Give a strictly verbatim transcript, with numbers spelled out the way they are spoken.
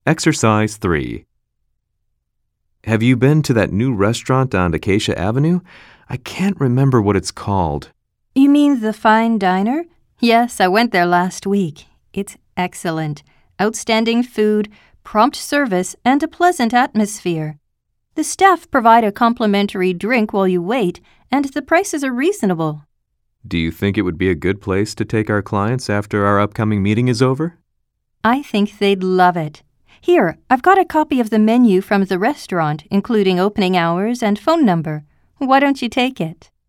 Exercise three. Have you been to that new restaurant on Acacia Avenue? I can't remember what it's called. You mean the Fine Diner? Yes, I went there last week. It's excellent. Outstanding food, prompt service, and a pleasant atmosphere. The staff provide a complimentary drink while you wait, and the prices are reasonable. Do you think it would be a good place to take our clients after our upcoming meeting is over? I think they'd love it. Here, I've got a copy of the menu from the restaurant, including opening hours and phone number. Why don't you take it?